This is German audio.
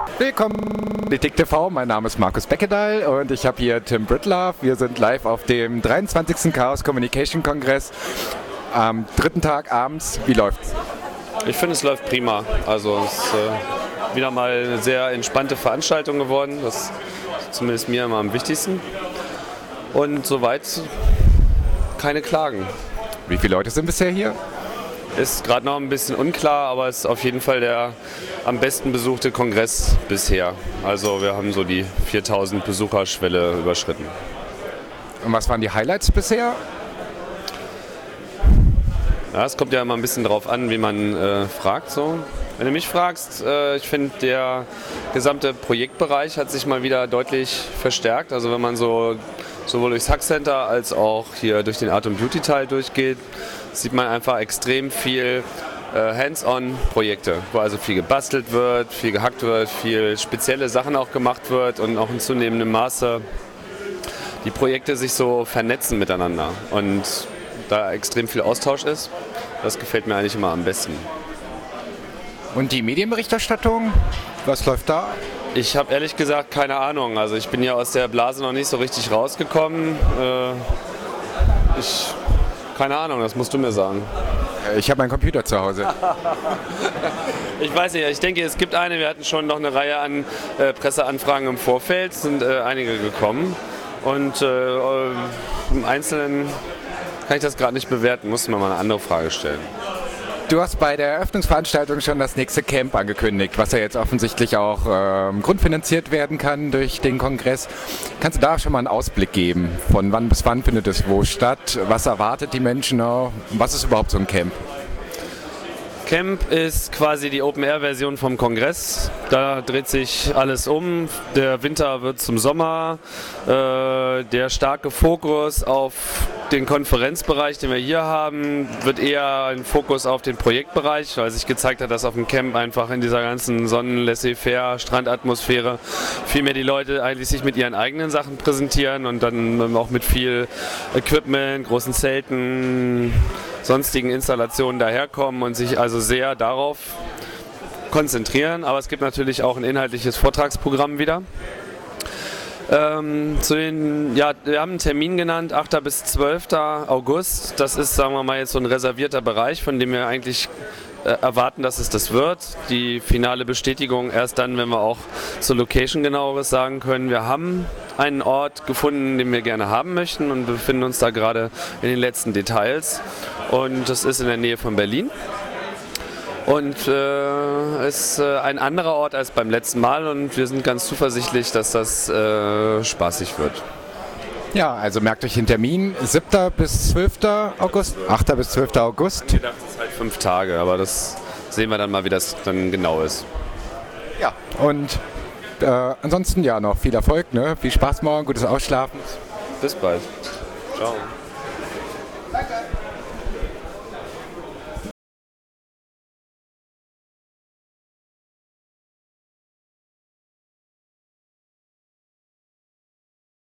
Willkommen, Politik TV. Mein Name ist Markus Beckedahl und ich habe hier Tim Brittlaff. Wir sind live auf dem 23. Chaos Communication Kongress am dritten Tag abends. Wie läuft's? Ich finde, es läuft prima. Also es ist wieder mal eine sehr entspannte Veranstaltung geworden. Das ist zumindest mir immer am wichtigsten. Und soweit keine Klagen. Wie viele Leute sind bisher hier? Ist gerade noch ein bisschen unklar, aber es ist auf jeden Fall der am besten besuchte Kongress bisher. Also wir haben so die 4000 Besucherschwelle überschritten. Und was waren die Highlights bisher? Ja, es kommt ja immer ein bisschen drauf an, wie man fragt. So. Wenn du mich fragst, ich finde, der gesamte Projektbereich hat sich mal wieder deutlich verstärkt. Also wenn man so sowohl durchs Hack Center als auch hier durch den Art & Beauty Teil durchgeht, sieht man einfach extrem viel Hands-on-Projekte, wo also viel gebastelt wird, viel gehackt wird, viel spezielle Sachen auch gemacht wird und auch in zunehmendem Maße die Projekte sich so vernetzen miteinander und da extrem viel Austausch ist. Das gefällt mir eigentlich immer am besten. Und die Medienberichterstattung, was läuft da? Ich habe ehrlich gesagt keine Ahnung. Also ich bin ja aus der Blase noch nicht so richtig rausgekommen. Keine Ahnung, das musst du mir sagen. Ich habe meinen Computer zu Hause. Ich weiß nicht, ich denke, es gibt eine. Wir hatten schon noch eine Reihe an Presseanfragen im Vorfeld, sind einige gekommen. Und im Einzelnen kann ich das gerade nicht bewerten, musste man mal eine andere Frage stellen. Du hast bei der Eröffnungsveranstaltung schon das nächste Camp angekündigt, was ja jetzt offensichtlich auch grundfinanziert werden kann durch den Kongress. Kannst du da schon mal einen Ausblick geben? Von wann bis wann findet es wo statt? Was erwartet die Menschen noch? Was ist überhaupt so ein Camp? Camp ist quasi die Open-Air-Version vom Kongress. Da dreht sich alles um. Der Winter wird zum Sommer. Der starke Fokus auf den Konferenzbereich, den wir hier haben, wird eher ein Fokus auf den Projektbereich, weil sich gezeigt hat, dass auf dem Camp einfach in dieser ganzen Sonnen-Laissez-faire-Strandatmosphäre viel mehr die Leute eigentlich sich mit ihren eigenen Sachen präsentieren und dann auch mit viel Equipment, großen Zelten, sonstigen Installationen daherkommen und sich also sehr darauf konzentrieren. Aber es gibt natürlich auch ein inhaltliches Vortragsprogramm wieder. Wir haben einen Termin genannt, 8. bis 12. August. Das ist, sagen wir mal, jetzt so ein reservierter Bereich, von dem wir eigentlich erwarten, dass es das wird. Die finale Bestätigung erst dann, wenn wir auch zur Location genaueres sagen können. Wir haben einen Ort gefunden, den wir gerne haben möchten und befinden uns da gerade in den letzten Details. Und das ist in der Nähe von Berlin. Und ist ein anderer Ort als beim letzten Mal und wir sind ganz zuversichtlich, dass das spaßig wird. Ja, also merkt euch den Termin, 7. bis 12. August, 8. bis 12. August. Ich dachte, es ist halt 5 Tage, aber das sehen wir dann mal, wie das dann genau ist. Ja, und ansonsten ja noch viel Erfolg, ne? Viel Spaß morgen, gutes Ausschlafen. Bis bald. Ciao. Danke.